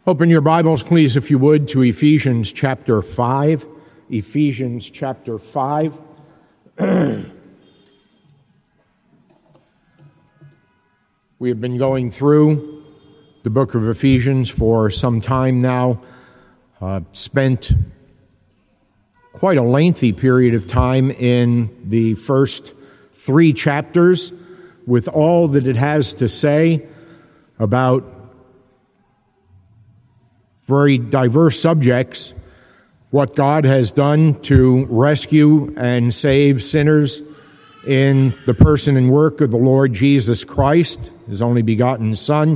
Open your Bibles, please, if you would, to Ephesians chapter 5. Ephesians chapter 5. We have been going through the book of Ephesians for some time now. Spent quite a lengthy period of time in the first 3 chapters with all that it has to say about very diverse subjects, what God has done to rescue and save sinners in the person and work of the Lord Jesus Christ, His only begotten Son,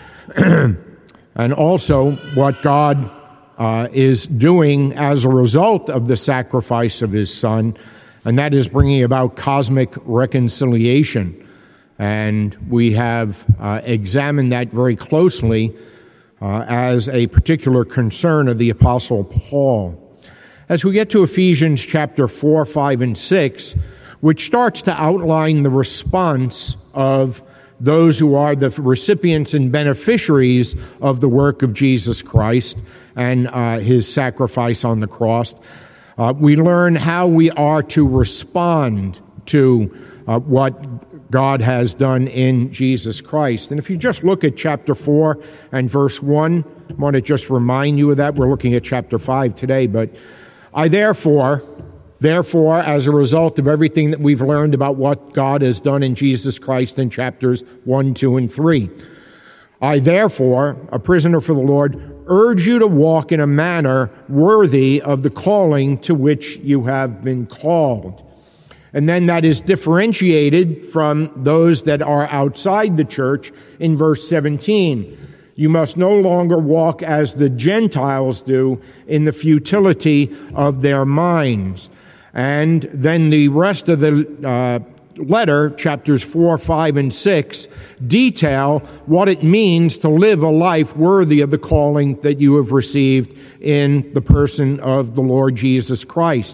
and also what God is doing as a result of the sacrifice of His Son, and that is bringing about cosmic reconciliation. And we have examined that very closely as a particular concern of the Apostle Paul. As we get to Ephesians chapter 4, 5, and 6, which starts to outline the response of those who are the recipients and beneficiaries of the work of Jesus Christ and His sacrifice on the cross, we learn how we are to respond to what God has done in Jesus Christ. And if you just look at chapter 4 and verse 1, I want to just remind you of that. We're looking at chapter 5 today, but I therefore, as a result of everything that we've learned about what God has done in Jesus Christ in chapters 1, 2, and 3, I therefore, a prisoner for the Lord, urge you to walk in a manner worthy of the calling to which you have been called. And then that is differentiated from those that are outside the church in verse 17. You must no longer walk as the Gentiles do in the futility of their minds. And then the rest of the letter, chapters 4, 5, and 6, detail what it means to live a life worthy of the calling that you have received in the person of the Lord Jesus Christ.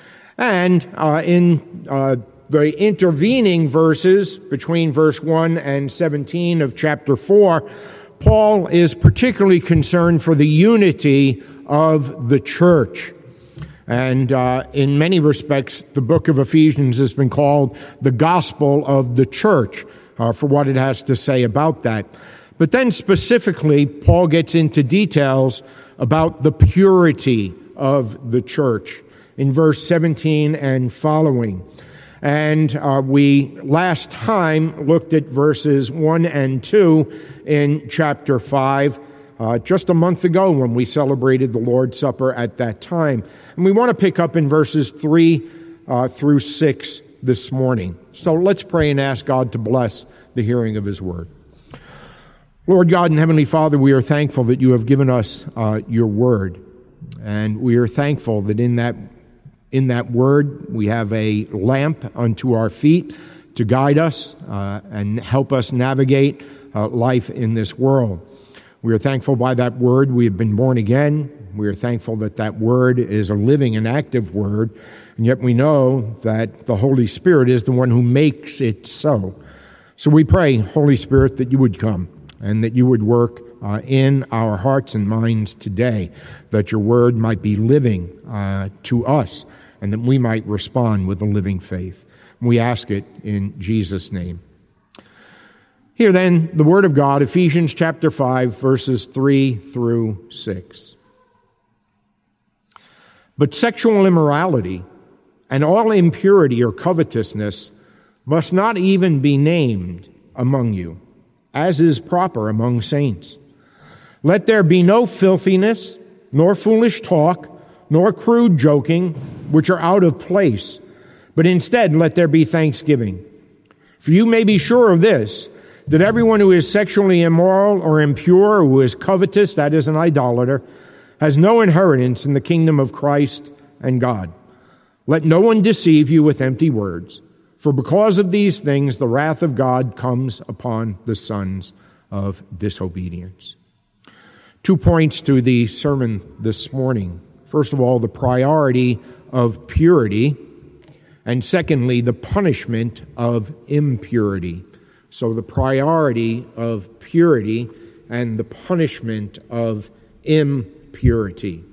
And in the intervening verses between verse 1 and 17 of chapter 4, Paul is particularly concerned for the unity of the church. And in many respects, the book of Ephesians has been called the gospel of the church for what it has to say about that. But then specifically, Paul gets into details about the purity of the church in verse 17 and following. And we last time looked at verses 1 and 2 in chapter 5, just a month ago when we celebrated the Lord's Supper at that time. And we want to pick up in verses 3 through 6 this morning. So let's pray and ask God to bless the hearing of His word. Lord God and Heavenly Father, we are thankful that you have given us your word. And we are thankful that in that word, we have a lamp unto our feet to guide us and help us navigate life in this world. We are thankful by that word we have been born again. We are thankful that that word is a living and active word, and yet we know that the Holy Spirit is the one who makes it so. So we pray, Holy Spirit, that you would come and that you would work in our hearts and minds today, that your word might be living to us, and that we might respond with a living faith. We ask it in Jesus' name. Here then, the Word of God, Ephesians chapter 5, verses 3 through 6. But sexual immorality and all impurity or covetousness must not even be named among you, as is proper among saints. Let there be no filthiness, nor foolish talk, nor crude joking, which are out of place, but instead let there be thanksgiving. For you may be sure of this, that everyone who is sexually immoral or impure, or who is covetous, that is an idolater, has no inheritance in the kingdom of Christ and God. Let no one deceive you with empty words, for because of these things the wrath of God comes upon the sons of disobedience. 2 points to the sermon this morning. First of all, the priority of purity, and secondly, the punishment of impurity. So the priority of purity and the punishment of impurity.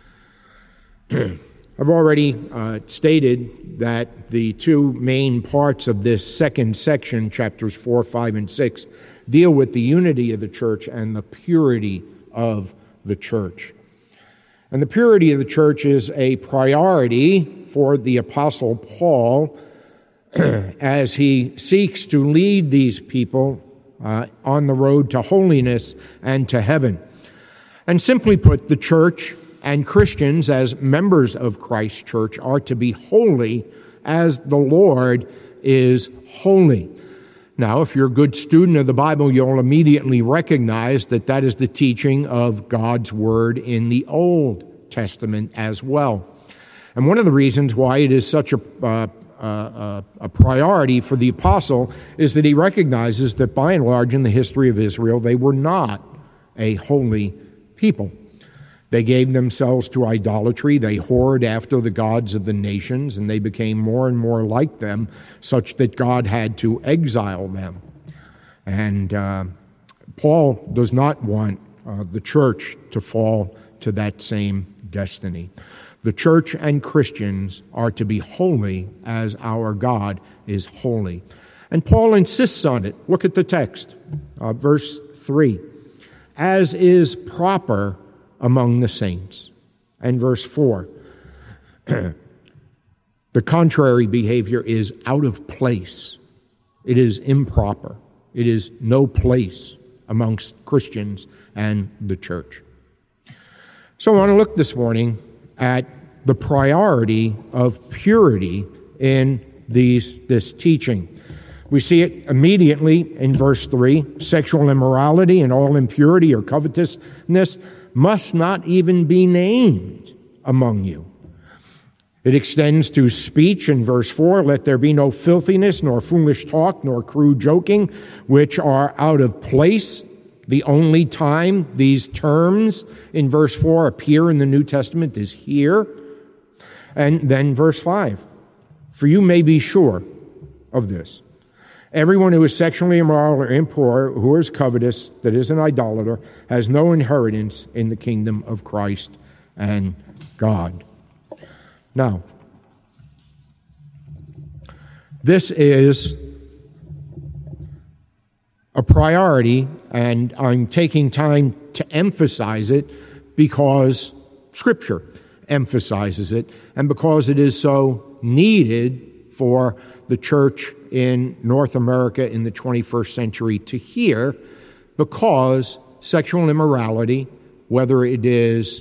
I've already stated that the two main parts of this second section, chapters 4, 5, and 6, deal with the unity of the church and the purity of the church. And the purity of the church is a priority for the Apostle Paul as he seeks to lead these people on the road to holiness and to heaven. And simply put, the church and Christians as members of Christ's church are to be holy as the Lord is holy. Now, if you're a good student of the Bible, you'll immediately recognize that that is the teaching of God's Word in the Old Testament as well. And one of the reasons why it is such a priority for the apostle is that he recognizes that by and large in the history of Israel, they were not a holy people. They gave themselves to idolatry. They whored after the gods of the nations, and they became more and more like them, such that God had to exile them. And Paul does not want the church to fall to that same destiny. The church and Christians are to be holy as our God is holy. And Paul insists on it. Look at the text, verse 3. As is proper among the saints. And verse 4, the contrary behavior is out of place. It is improper. It is no place amongst Christians and the church. So I want to look this morning at the priority of purity in this teaching. We see it immediately in verse 3. Sexual immorality and all impurity or covetousness must not even be named among you. It extends to speech in verse 4. Let there be no filthiness, nor foolish talk, nor crude joking, which are out of place. The only time these terms in verse 4 appear in the New Testament is here. And then verse 5. For you may be sure of this. Everyone who is sexually immoral or impure, who is covetous, that is an idolater, has no inheritance in the kingdom of Christ and God. Now, this is a priority, and I'm taking time to emphasize it because Scripture emphasizes it, and because it is so needed for the church in North America in the 21st century to hear, because sexual immorality, whether it is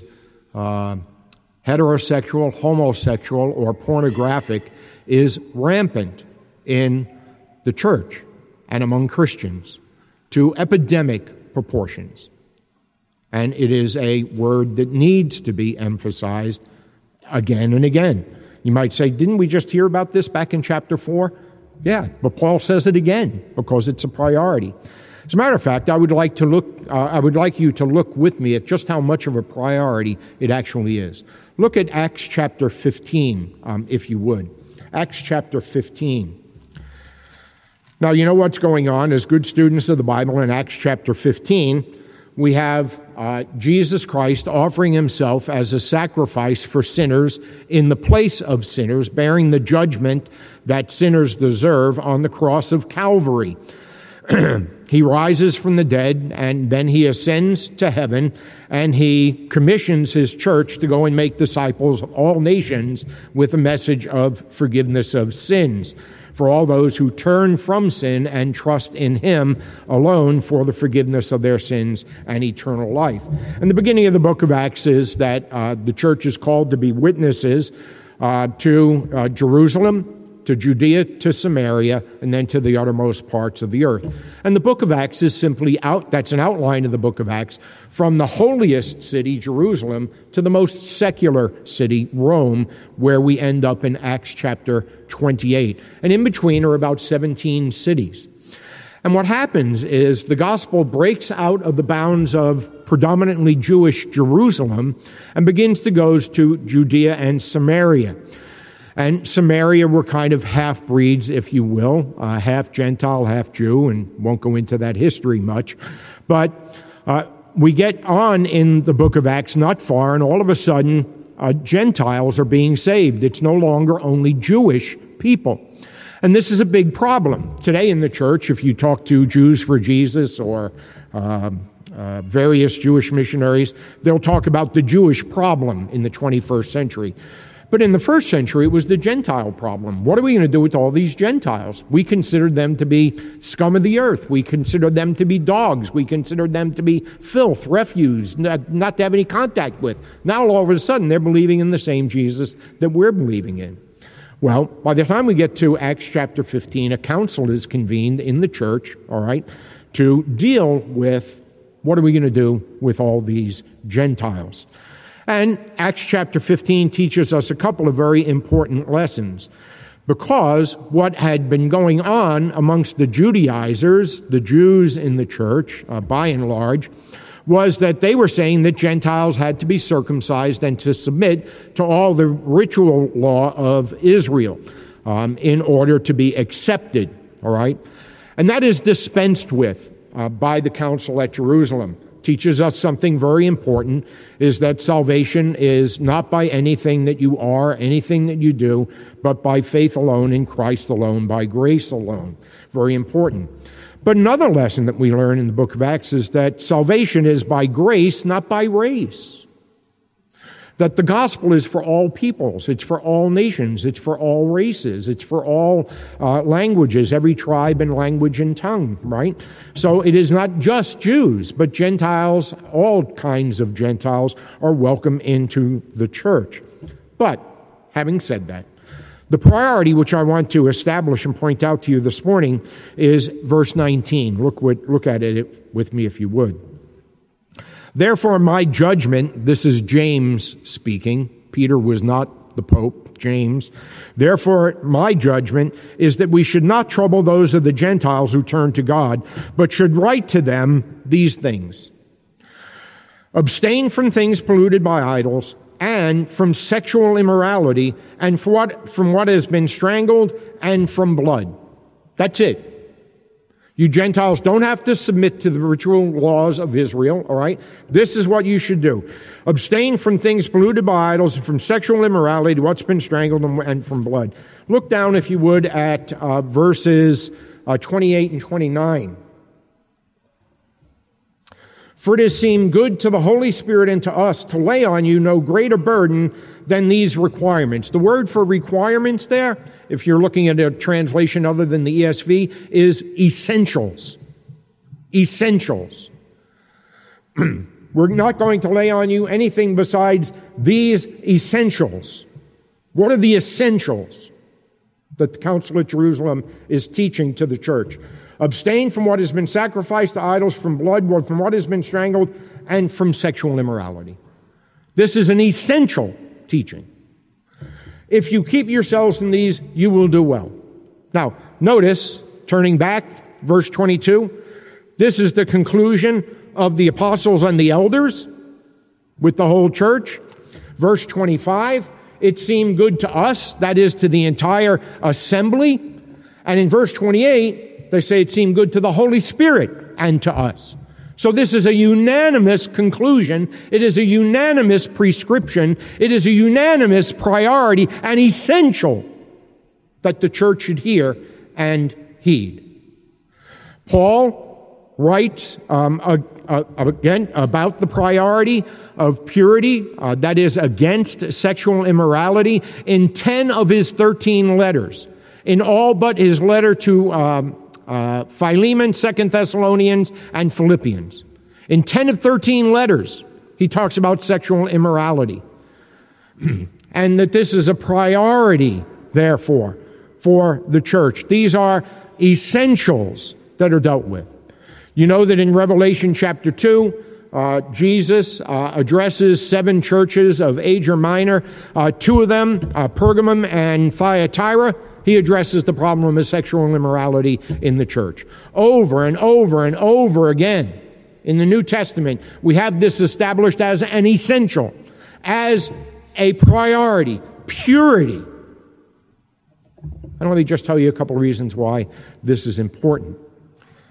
heterosexual, homosexual, or pornographic, is rampant in the church and among Christians to epidemic proportions. And it is a word that needs to be emphasized again and again. You might say, didn't we just hear about this back in chapter 4? Yeah, but Paul says it again because it's a priority. As a matter of fact, I would like you to look with me at just how much of a priority it actually is. Look at Acts chapter 15, if you would. Acts chapter 15. Now, you know what's going on as good students of the Bible in Acts chapter 15. We have Jesus Christ offering himself as a sacrifice for sinners in the place of sinners, bearing the judgment that sinners deserve on the cross of Calvary. He rises from the dead, and then he ascends to heaven, and he commissions his church to go and make disciples of all nations with a message of forgiveness of sins for all those who turn from sin and trust in him alone for the forgiveness of their sins and eternal life. And the beginning of the book of Acts is that the church is called to be witnesses to Jerusalem, to Judea, to Samaria, and then to the uttermost parts of the earth. And the book of Acts is simply that's an outline of the book of Acts, from the holiest city, Jerusalem, to the most secular city, Rome, where we end up in Acts chapter 28. And in between are about 17 cities. And what happens is the gospel breaks out of the bounds of predominantly Jewish Jerusalem and begins to go to Judea and Samaria. And Samaria were kind of half-breeds, if you will, half Gentile, half Jew, and won't go into that history much. But We get on in the book of Acts not far, and all of a sudden, Gentiles are being saved. It's no longer only Jewish people. And this is a big problem. Today in the church, if you talk to Jews for Jesus or various Jewish missionaries, they'll talk about the Jewish problem in the 21st century. But in the first century, it was the Gentile problem. What are we going to do with all these Gentiles? We considered them to be scum of the earth. We considered them to be dogs. We considered them to be filth, refuse, not to have any contact with. Now, all of a sudden, they're believing in the same Jesus that we're believing in. Well, by the time we get to Acts chapter 15, a council is convened in the church, all right, to deal with what are we going to do with all these Gentiles. And Acts chapter 15 teaches us a couple of very important lessons, because what had been going on amongst the Judaizers, the Jews in the church, by and large, was that they were saying that Gentiles had to be circumcised and to submit to all the ritual law of Israel in order to be accepted, all right? And that is dispensed with by the council at Jerusalem. Teaches us something very important, is that salvation is not by anything that you are, anything that you do, but by faith alone, in Christ alone, by grace alone. Very important. But another lesson that we learn in the book of Acts is that salvation is by grace, not by race. That the gospel is for all peoples, it's for all nations, it's for all races, it's for all languages, every tribe and language and tongue, right? So it is not just Jews, but Gentiles, all kinds of Gentiles are welcome into the church. But, having said that, the priority which I want to establish and point out to you this morning is verse 19. Look at it with me if you would. Therefore, my judgment, this is James speaking. Peter was not the Pope, James. Therefore, my judgment is that we should not trouble those of the Gentiles who turn to God, but should write to them these things. Abstain from things polluted by idols, and from sexual immorality, and from what has been strangled, and from blood. That's it. You Gentiles don't have to submit to the ritual laws of Israel, all right? This is what you should do. Abstain from things polluted by idols, and from sexual immorality, what's been strangled, and from blood. Look down, if you would, at verses 28 and 29. For it has seemed good to the Holy Spirit and to us to lay on you no greater burden than these requirements. The word for requirements there, if you're looking at a translation other than the ESV, is essentials. Essentials. We're not going to lay on you anything besides these essentials. What are the essentials that the Council at Jerusalem is teaching to the church? Abstain from what has been sacrificed to idols, from blood, from what has been strangled, and from sexual immorality. This is an essential teaching. If you keep yourselves in these, you will do well. Now, notice, turning back, verse 22, this is the conclusion of the apostles and the elders with the whole church. Verse 25, it seemed good to us, that is, to the entire assembly. And in verse 28, they say it seemed good to the Holy Spirit and to us. So this is a unanimous conclusion. It is a unanimous prescription. It is a unanimous priority and essential that the church should hear and heed. Paul writes again about the priority of purity, that is against sexual immorality, in 10 of his 13 letters. In all but his letter to Philemon, 2 Thessalonians, and Philippians. In 10 of 13 letters, he talks about sexual immorality. And that this is a priority, therefore, for the church. These are essentials that are dealt with. You know that in Revelation chapter 2, Jesus addresses 7 churches of Asia Minor. 2 of them, Pergamum and Thyatira, he addresses the problem of sexual immorality in the church. Over and over and over again in the New Testament, we have this established as an essential, as a priority, purity. And let me just tell you a couple of reasons why this is important.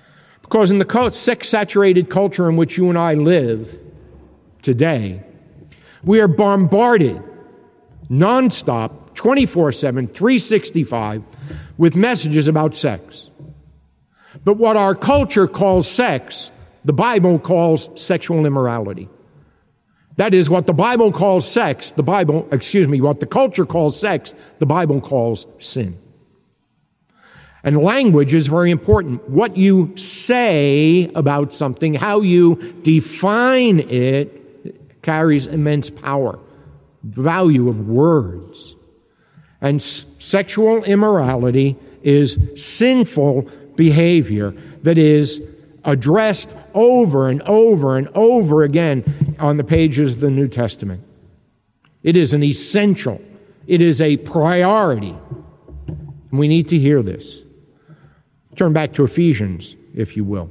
Because in the sex-saturated culture in which you and I live today, we are bombarded nonstop, 24/7, 365, with messages about sex. But what our culture calls sex, the Bible calls sexual immorality. That is, what the Bible calls sex, what the culture calls sex, the Bible calls sin. And language is very important. What you say about something, how you define it, carries immense power, value of words. And sexual immorality is sinful behavior that is addressed over and over and over again on the pages of the New Testament. It is an essential. It is a priority. And we need to hear this. Turn back to Ephesians, if you will.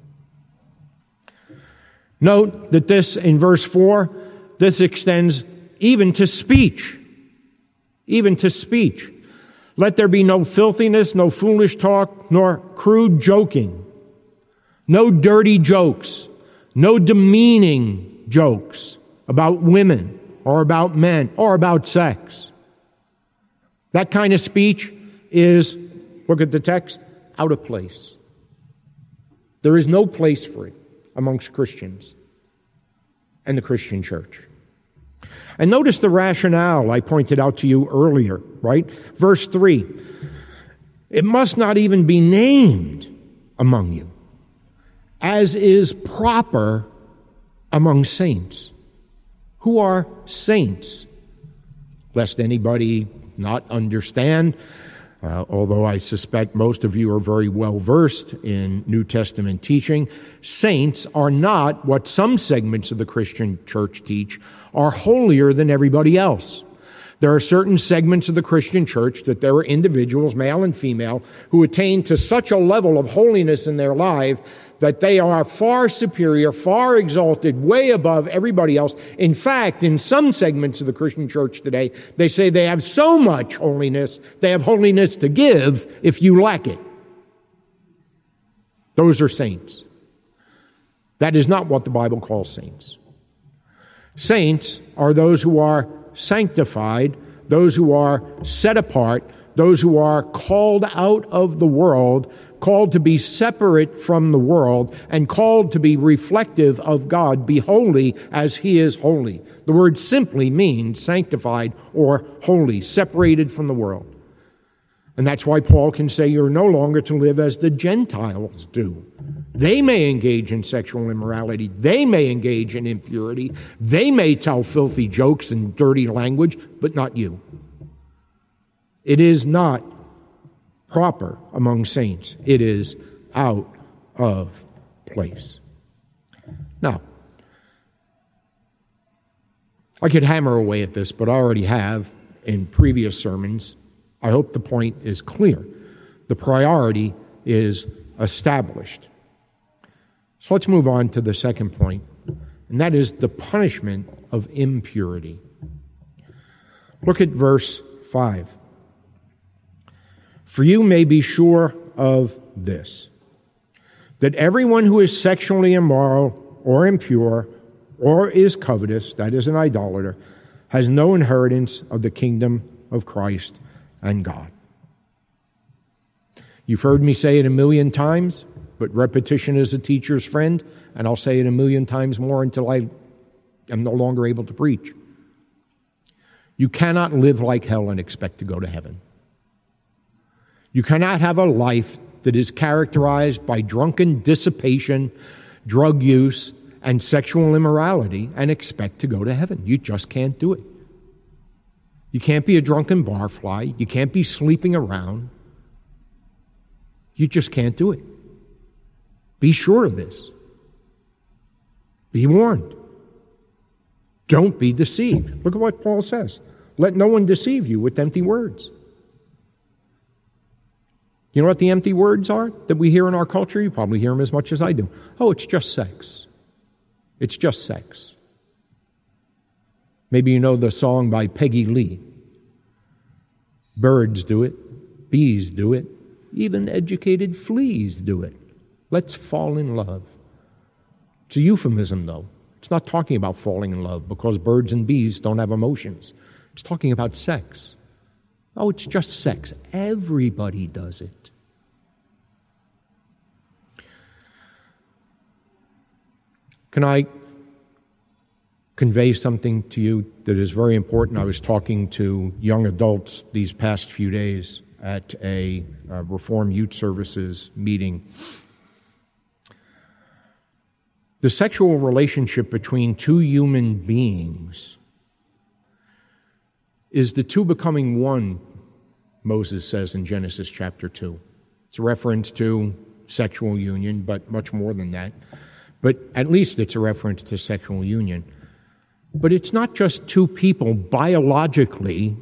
Note that this, in verse 4, this extends even to speech. Even to speech. Let there be no filthiness, no foolish talk, nor crude joking. No dirty jokes. No demeaning jokes about women or about men or about sex. That kind of speech is, look at the text, out of place. There is no place for it amongst Christians and the Christian church. And notice the rationale I pointed out to you earlier, right? Verse 3, it must not even be named among you, as is proper among saints. Who are saints? Lest anybody not understand, although I suspect most of you are very well versed in New Testament teaching, saints are not what some segments of the Christian church teach, are holier than everybody else. There are certain segments of the Christian church that there are individuals, male and female, who attain to such a level of holiness in their life that they are far superior, far exalted, way above everybody else. In fact, in some segments of the Christian church today, they say they have so much holiness, they have holiness to give if you lack it. Those are saints. That is not what the Bible calls saints. Saints are those who are sanctified, those who are set apart, those who are called out of the world, called to be separate from the world, and called to be reflective of God, be holy as He is holy. The word simply means sanctified or holy, separated from the world. And that's why Paul can say you're no longer to live as the Gentiles do. They may engage in sexual immorality. They may engage in impurity. They may tell filthy jokes and dirty language, but not you. It is not proper among saints. It is out of place. Now, I could hammer away at this, but I already have in previous sermons. I hope the point is clear. The priority is established. So let's move on to the second point, and that is the punishment of impurity. Look at verse 5. For you may be sure of this, that everyone who is sexually immoral or impure or is covetous, that is an idolater, has no inheritance of the kingdom of Christ and God. You've heard me say it 1,000,000 times, but repetition is a teacher's friend, and I'll say it 1,000,000 times more until I am no longer able to preach. You cannot live like hell and expect to go to heaven. You cannot have a life that is characterized by drunken dissipation, drug use, and sexual immorality and expect to go to heaven. You just can't do it. You can't be a drunken barfly. You can't be sleeping around. You just can't do it. Be sure of this. Be warned. Don't be deceived. Look at what Paul says. Let no one deceive you with empty words. You know what the empty words are that we hear in our culture? You probably hear them as much as I do. Oh, it's just sex. It's just sex. Maybe you know the song by Peggy Lee. Birds do it. Bees do it. Even educated fleas do it. Let's fall in love. It's a euphemism, though. It's not talking about falling in love because birds and bees don't have emotions. It's talking about sex. Oh, it's just sex. Everybody does it. Can I convey something to you that is very important? I was talking to young adults these past few days at a Reform Youth Services meeting. The sexual relationship between two human beings is the two becoming one, Moses says in Genesis chapter 2. It's a reference to sexual union, but much more than that. But at least it's a reference to sexual union. But it's not just two people biologically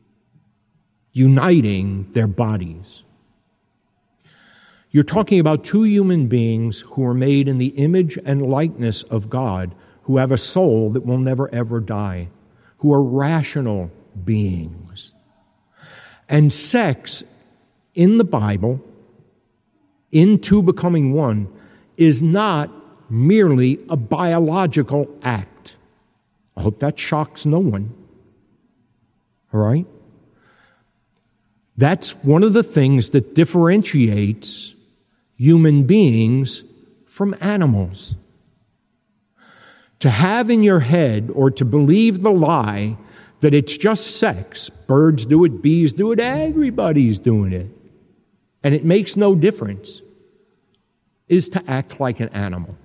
uniting their bodies. You're talking about two human beings who are made in the image and likeness of God, who have a soul that will never ever die, who are rational beings. And sex in the Bible, in two becoming one, is not merely a biological act. I hope that shocks no one. All right? That's one of the things that differentiates human beings from animals. To have in your head or to believe the lie that it's just sex, birds do it, bees do it, everybody's doing it, and it makes no difference, is to act like an animal.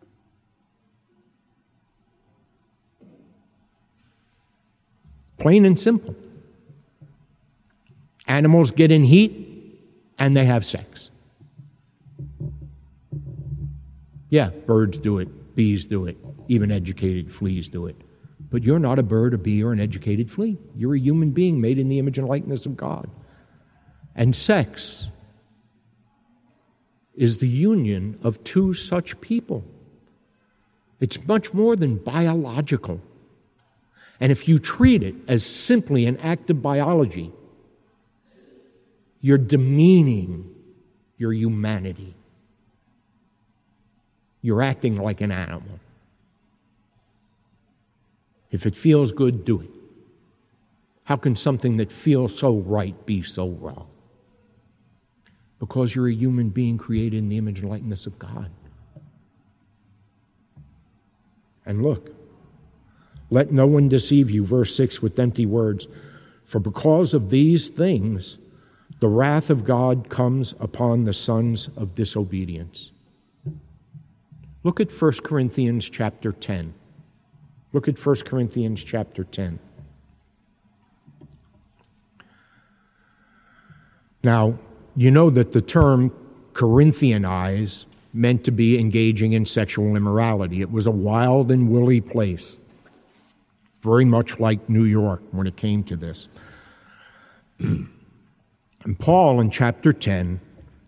Plain and simple. Animals get in heat and they have sex. Yeah, birds do it, bees do it, even educated fleas do it. But you're not a bird, a bee, or an educated flea. You're a human being made in the image and likeness of God. And sex is the union of two such people. It's much more than biological. And if you treat it as simply an act of biology, you're demeaning your humanity. You're acting like an animal. If it feels good, do it. How can something that feels so right be so wrong? Because you're a human being created in the image and likeness of God. And look, let no one deceive you, verse 6, with empty words. For because of these things, the wrath of God comes upon the sons of disobedience. Look at 1 Corinthians chapter 10. Look at 1 Corinthians chapter 10. Now, you know that the term Corinthianize meant to be engaging in sexual immorality. It was a wild and woolly place, very much like New York when it came to this. And Paul in chapter 10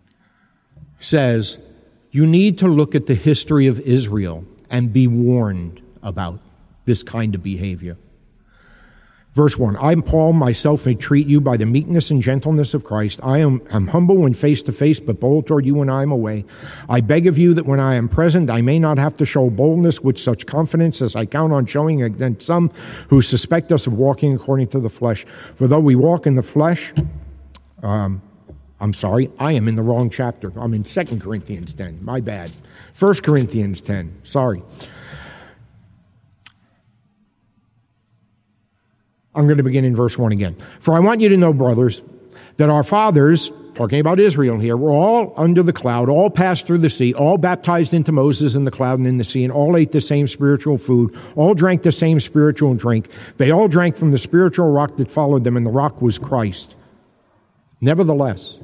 says, you need to look at the history of Israel and be warned about this kind of behavior. Verse 1, I, Paul, myself may treat you by the meekness and gentleness of Christ. I am humble when face to face, but bold toward you when I am away. I beg of you that when I am present, I may not have to show boldness with such confidence as I count on showing against some who suspect us of walking according to the flesh. For though we walk in the flesh, I am in the wrong chapter. I'm in 2 Corinthians 10, my bad. 1 Corinthians 10, sorry. I'm going to begin in verse 1 again. For I want you to know, brothers, that our fathers, talking about Israel here, were all under the cloud, all passed through the sea, all baptized into Moses in the cloud and in the sea, and all ate the same spiritual food, all drank the same spiritual drink. They all drank from the spiritual rock that followed them, and the rock was Christ. Nevertheless,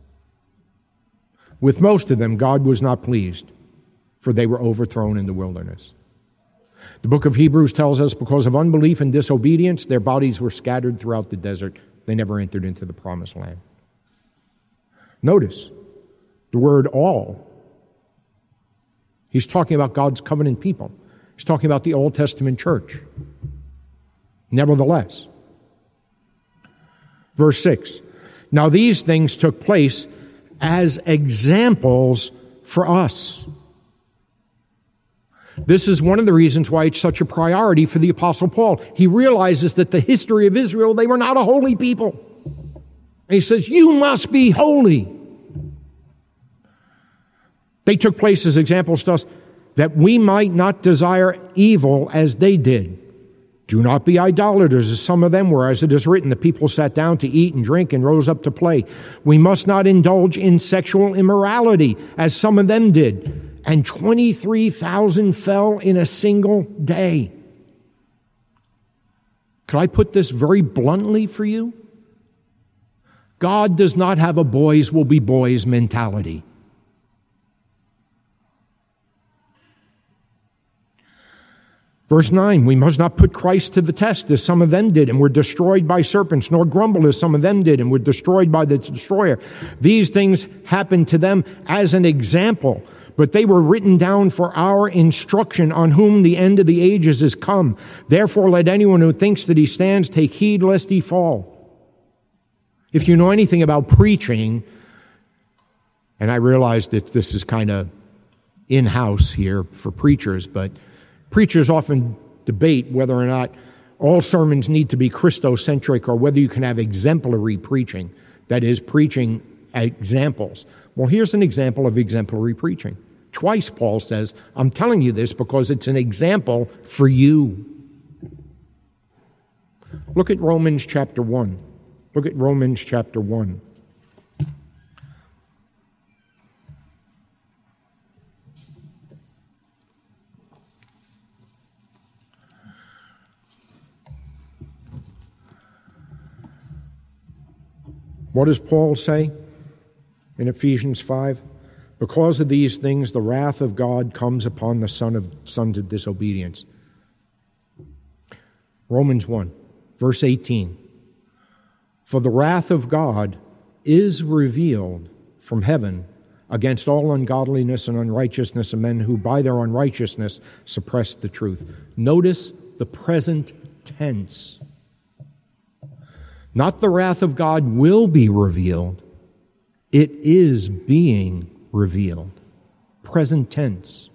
with most of them, God was not pleased, for they were overthrown in the wilderness. The book of Hebrews tells us because of unbelief and disobedience, their bodies were scattered throughout the desert. They never entered into the promised land. Notice the word all. He's talking about God's covenant people. He's talking about the Old Testament church. Nevertheless, verse 6, now these things took place as examples for us. This is one of the reasons why it's such a priority for the Apostle Paul. He realizes that the history of Israel, they were not a holy people. And he says, you must be holy. They took place as examples to us that we might not desire evil as they did. Do not be idolaters as some of them were, as it is written, the people sat down to eat and drink and rose up to play. We must not indulge in sexual immorality as some of them did. And 23,000 fell in a single day. Could I put this very bluntly for you? God does not have a boys will be boys mentality. Verse 9, we must not put Christ to the test as some of them did and were destroyed by serpents, nor grumble as some of them did and were destroyed by the destroyer. These things happened to them as an example, but they were written down for our instruction, on whom the end of the ages is come. Therefore let anyone who thinks that he stands take heed lest he fall. If you know anything about preaching, and I realize that this is kind of in-house here for preachers, but preachers often debate whether or not all sermons need to be Christocentric or whether you can have exemplary preaching, that is, preaching examples. Well, here's an example of exemplary preaching. Twice Paul says, I'm telling you this because it's an example for you. Look at Romans chapter 1. Look at Romans chapter 1. What does Paul say in Ephesians 5? Because of these things, the wrath of God comes upon the sons of disobedience. Romans 1, verse 18. For the wrath of God is revealed from heaven against all ungodliness and unrighteousness of men who by their unrighteousness suppress the truth. Notice the present tense. Not the wrath of God will be revealed. It is being revealed. Present tense.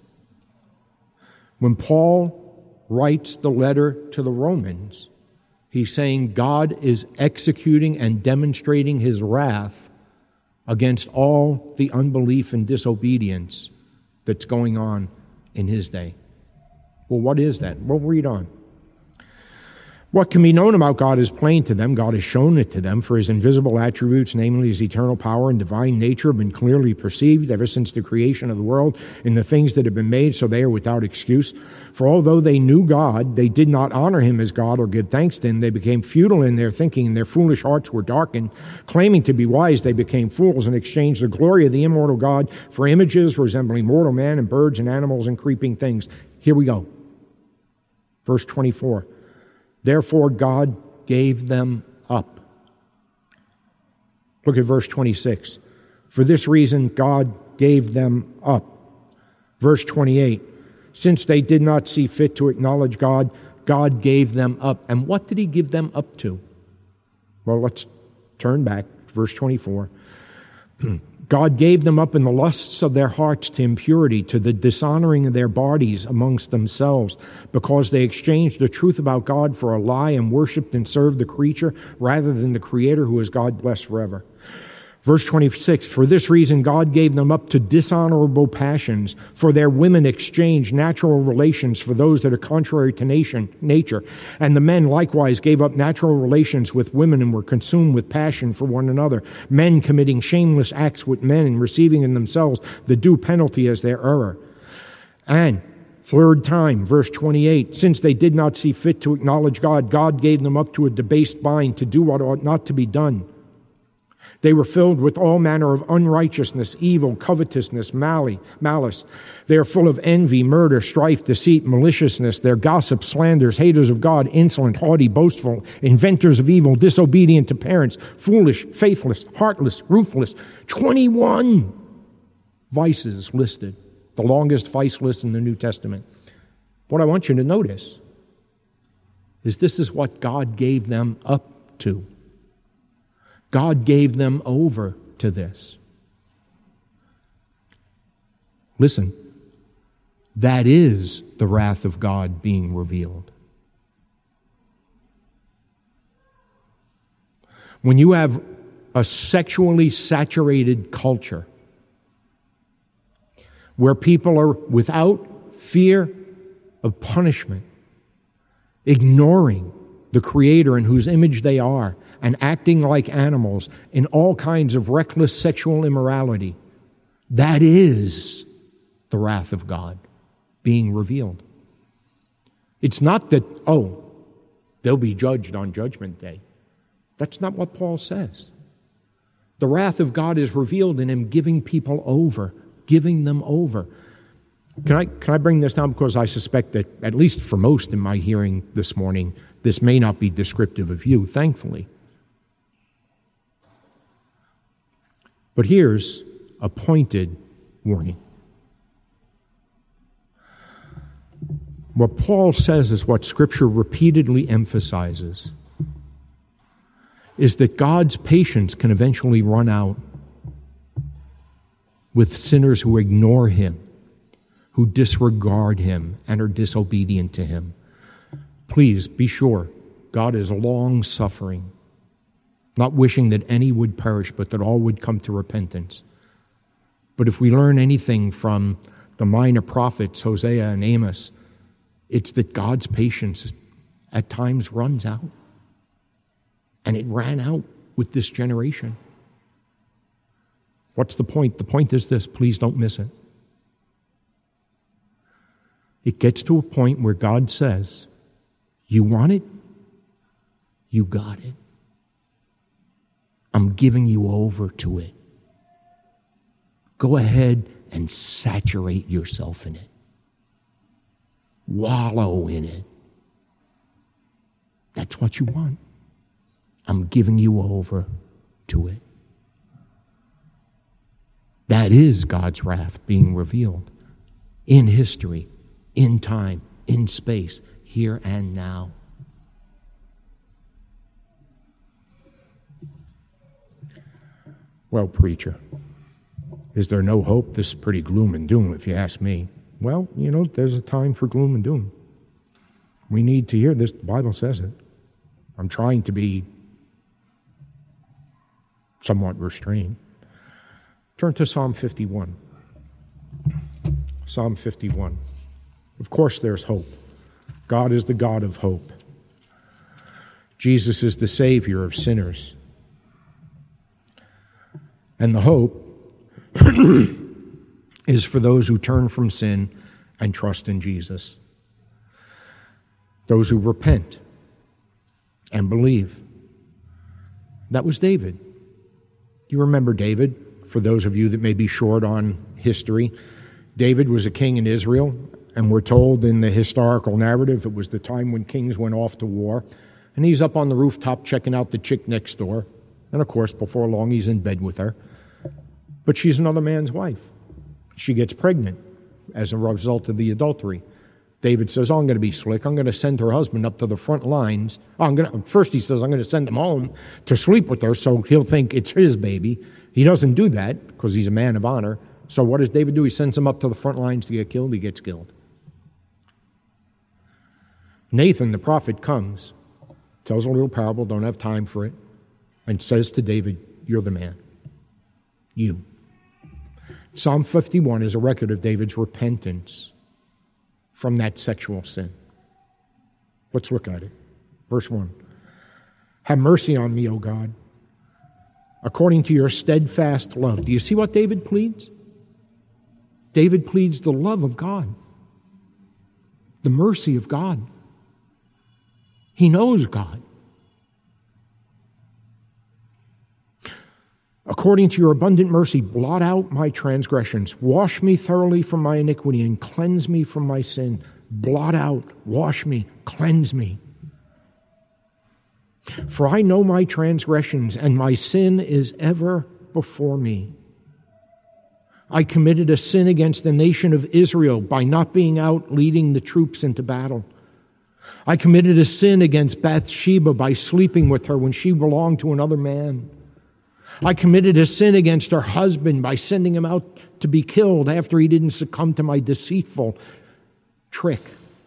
When Paul writes the letter to the Romans, he's saying God is executing and demonstrating his wrath against all the unbelief and disobedience that's going on in his day. Well, what is that? We'll read on. What can be known about God is plain to them. God has shown it to them, for his invisible attributes, namely his eternal power and divine nature, have been clearly perceived ever since the creation of the world in the things that have been made, so they are without excuse. For although they knew God, they did not honor him as God or give thanks to him. They became futile in their thinking, and their foolish hearts were darkened. Claiming to be wise, they became fools and exchanged the glory of the immortal God for images resembling mortal man and birds and animals and creeping things. Here we go. Verse 24. Therefore, God gave them up. Look at verse 26. For this reason, God gave them up. Verse 28. Since they did not see fit to acknowledge God, God gave them up. And what did he give them up to? Well, let's turn back to verse 24. God gave them up in the lusts of their hearts to impurity, to the dishonoring of their bodies amongst themselves, because they exchanged the truth about God for a lie and worshipped and served the creature rather than the Creator, who is God blessed forever. Verse 26, for this reason God gave them up to dishonorable passions, for their women exchanged natural relations for those that are contrary to nature. And the men likewise gave up natural relations with women and were consumed with passion for one another, men committing shameless acts with men and receiving in themselves the due penalty as their error. And third time, verse 28, since they did not see fit to acknowledge God, God gave them up to a debased mind to do what ought not to be done. They were filled with all manner of unrighteousness, evil, covetousness, malice. They are full of envy, murder, strife, deceit, maliciousness. They're gossips, slanders, haters of God, insolent, haughty, boastful, inventors of evil, disobedient to parents, foolish, faithless, heartless, ruthless. 21 vices listed, the longest vice list in the New Testament. What I want you to notice is this is what God gave them up to. God gave them over to this. Listen, that is the wrath of God being revealed. When you have a sexually saturated culture where people are without fear of punishment, ignoring the Creator in whose image they are, and acting like animals in all kinds of reckless sexual immorality, that is the wrath of God being revealed. It's not that, they'll be judged on Judgment Day. That's not what Paul says. The wrath of God is revealed in him giving people over, giving them over. Can I bring this down? Because I suspect that, at least for most in my hearing this morning, this may not be descriptive of you, thankfully. But here's a pointed warning. What Paul says is what Scripture repeatedly emphasizes, is that God's patience can eventually run out with sinners who ignore Him, who disregard Him, and are disobedient to Him. Please be sure, God is long-suffering, not wishing that any would perish, but that all would come to repentance. But if we learn anything from the minor prophets, Hosea and Amos, it's that God's patience at times runs out. And it ran out with this generation. What's the point? The point is this, please don't miss it. It gets to a point where God says, you want it? You got it. I'm giving you over to it. Go ahead and saturate yourself in it. Wallow in it. That's what you want. I'm giving you over to it. That is God's wrath being revealed in history, in time, in space, here and now. Well, preacher, is there no hope? This is pretty gloom and doom, if you ask me. Well, there's a time for gloom and doom. We need to hear this. The Bible says it. I'm trying to be somewhat restrained. Turn to Psalm 51. Psalm 51. Of course there's hope. God is the God of hope. Jesus is the Savior of sinners. And the hope is for those who turn from sin and trust in Jesus. Those who repent and believe. That was David. You remember David, for those of you that may be short on history. David was a king in Israel, and we're told in the historical narrative it was the time when kings went off to war, and he's up on the rooftop checking out the chick next door, and of course, before long, he's in bed with her. But she's another man's wife. She gets pregnant as a result of the adultery. David says, I'm going to be slick. I'm going to send her husband up to the front lines. First he says, I'm going to send him home to sleep with her so he'll think it's his baby. He doesn't do that because he's a man of honor. So what does David do? He sends him up to the front lines to get killed. He gets killed. Nathan, the prophet, comes, tells a little parable, don't have time for it, and says to David, you're the man. You. Psalm 51 is a record of David's repentance from that sexual sin. Let's look at it. Verse 1. Have mercy on me, O God, according to your steadfast love. Do you see what David pleads? David pleads the love of God, the mercy of God. He knows God. According to your abundant mercy, blot out my transgressions. Wash me thoroughly from my iniquity and cleanse me from my sin. Blot out, wash me, cleanse me. For I know my transgressions, and my sin is ever before me. I committed a sin against the nation of Israel by not being out leading the troops into battle. I committed a sin against Bathsheba by sleeping with her when she belonged to another man. I committed a sin against her husband by sending him out to be killed after he didn't succumb to my deceitful trick.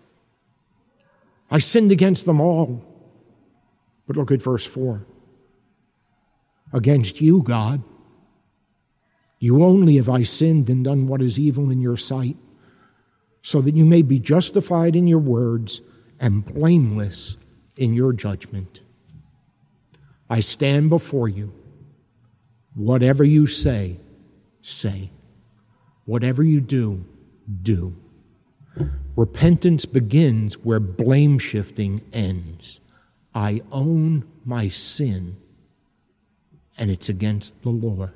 I sinned against them all. But look at verse 4. Against you, God, you only have I sinned and done what is evil in your sight, so that you may be justified in your words and blameless in your judgment. I stand before you. Whatever you say, say. Whatever you do, do. Repentance begins where blame shifting ends. I own my sin, and it's against the Lord.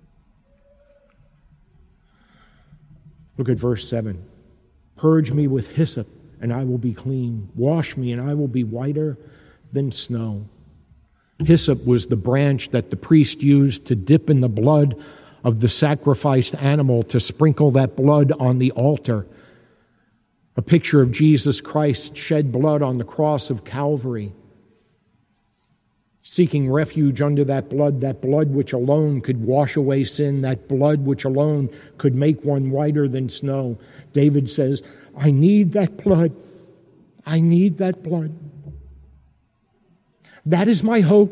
Look at verse 7. Purge me with hyssop, and I will be clean. Wash me, and I will be whiter than snow. Hyssop was the branch that the priest used to dip in the blood of the sacrificed animal to sprinkle that blood on the altar. A picture of Jesus Christ shed blood on the cross of Calvary, seeking refuge under that blood which alone could wash away sin, that blood which alone could make one whiter than snow. David says, I need that blood. I need that blood. That is my hope.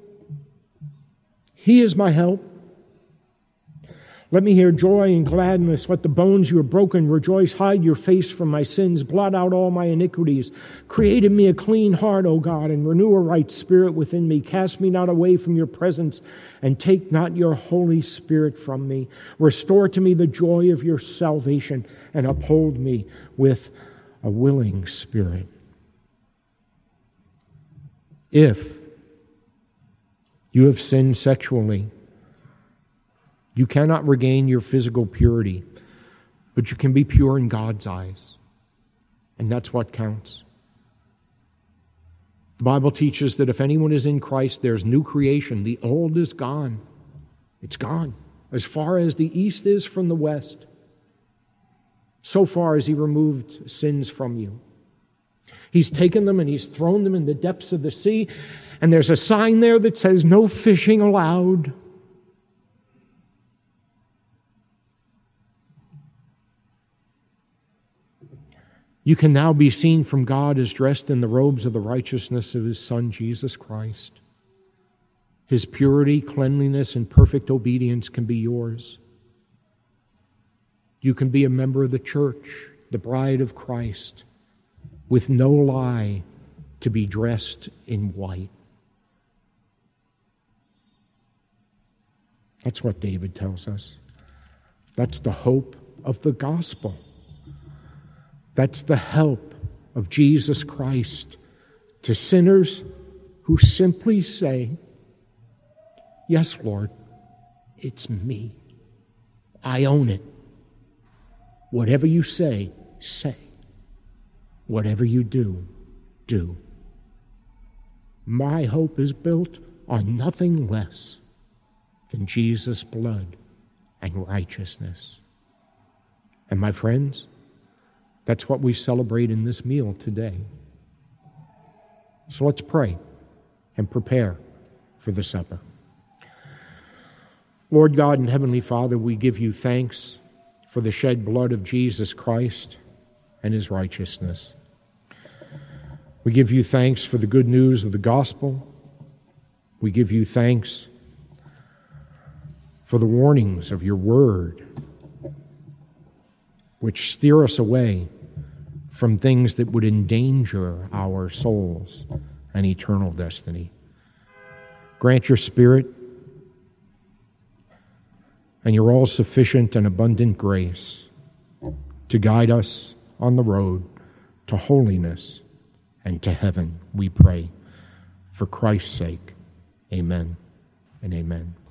He is my help. Let me hear joy and gladness. Let the bones you have broken rejoice. Hide your face from my sins. Blot out all my iniquities. Create in me a clean heart, O God, and renew a right spirit within me. Cast me not away from your presence, and take not your Holy Spirit from me. Restore to me the joy of your salvation, and uphold me with a willing spirit. If you have sinned sexually, you cannot regain your physical purity, but you can be pure in God's eyes. And that's what counts. The Bible teaches that if anyone is in Christ, there's new creation. The old is gone. It's gone. As far as the east is from the west, so far as He removed sins from you. He's taken them and He's thrown them in the depths of the sea, and there's a sign there that says, no fishing allowed. You can now be seen from God as dressed in the robes of the righteousness of His Son, Jesus Christ. His purity, cleanliness, and perfect obedience can be yours. You can be a member of the church, the bride of Christ, with no lie, to be dressed in white. That's what David tells us. That's the hope of the gospel. That's the help of Jesus Christ to sinners who simply say, yes, Lord, it's me. I own it. Whatever you say, say. Whatever you do, do. My hope is built on nothing less than Jesus' blood and righteousness. And my friends, that's what we celebrate in this meal today. So let's pray and prepare for the supper. Lord God and Heavenly Father, we give you thanks for the shed blood of Jesus Christ and His righteousness. We give you thanks for the good news of the gospel. We give you thanks for the warnings of your word, which steer us away from things that would endanger our souls and eternal destiny. Grant your Spirit and your all-sufficient and abundant grace to guide us on the road to holiness and to heaven, we pray. For Christ's sake, amen and amen.